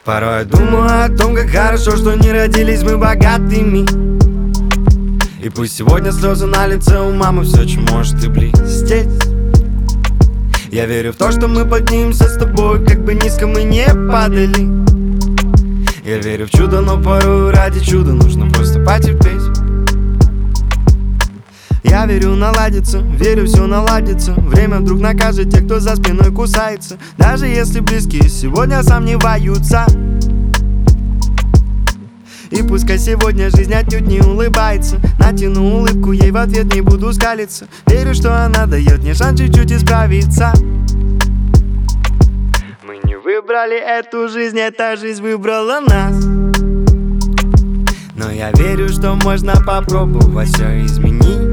Порой я думаю о том, как хорошо, что не родились мы богатыми. И пусть сегодня слезы на лице у мамы, все, чем может и блестеть. Я верю в то, что мы поднимемся с тобой, как бы низко мы не падали. Я верю в чудо, но порой ради чуда нужно просто потерпеть. Я верю, наладится, верю, все наладится. Время вдруг накажет тех, кто за спиной кусается. Даже если близкие сегодня сомневаются. И пускай сегодня жизнь отнюдь не улыбается, натяну улыбку, ей в ответ не буду скалиться. Верю, что она дает мне шанс чуть-чуть исправиться. Мы не выбрали эту жизнь, эта жизнь выбрала нас. Но я верю, что можно попробовать все изменить.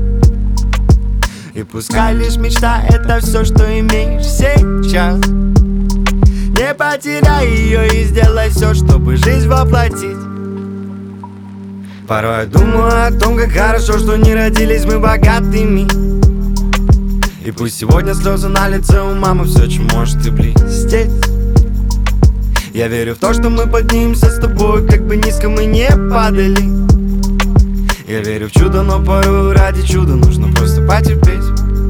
И пускай лишь мечта — это все, что имеешь сейчас. Не потеряй ее и сделай все, чтобы жизнь воплотить. Порой я думаю о том, как хорошо, что не родились мы богатыми. И пусть сегодня слезы на лице у мамы, все, чем может и блестеть. Я верю в то, что мы поднимемся с тобой, как бы низко мы не падали. Я верю в чудо, но порой ради чуда нужно просто потерпеть.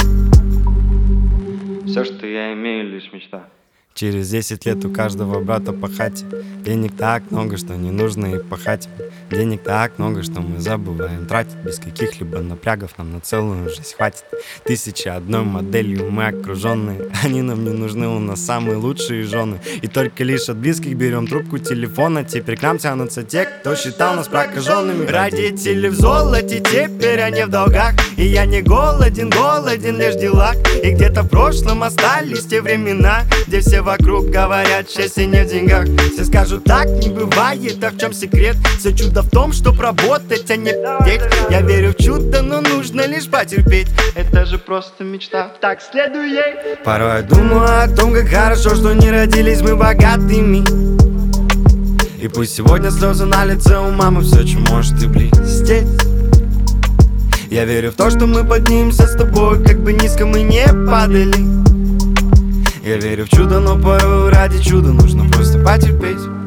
Все, что я имею, лишь мечта. Через 10 лет у каждого брата по хате. Денег так много, что не нужно и пахать. Денег так много, что мы забываем тратить. Без каких-либо напрягов нам на целую жизнь хватит. 1001 моделью мы окруженные. Они нам не нужны, у нас самые лучшие жены. И только лишь от близких берем трубку телефона. Теперь к нам тянутся те, кто считал нас прокаженными. Родители в золоте, теперь они в долгах. И я не голоден, голоден лишь в делах. И где-то в прошлом остались те времена, где все вокруг говорят, счастье не в деньгах. Все скажут, так не бывает, а в чем секрет? Все чудо в том, чтоб работать, а не петь. Я верю в чудо, но нужно лишь потерпеть. Это же просто мечта, так следуй ей. Порой я думаю о том, как хорошо, что не родились мы богатыми. И пусть сегодня слезы на лице у мамы, все, чем может и блестеть. Я верю в то, что мы поднимемся с тобой, как бы низко мы не падали. Я верю в чудо, но порой ради чуда нужно просто потерпеть.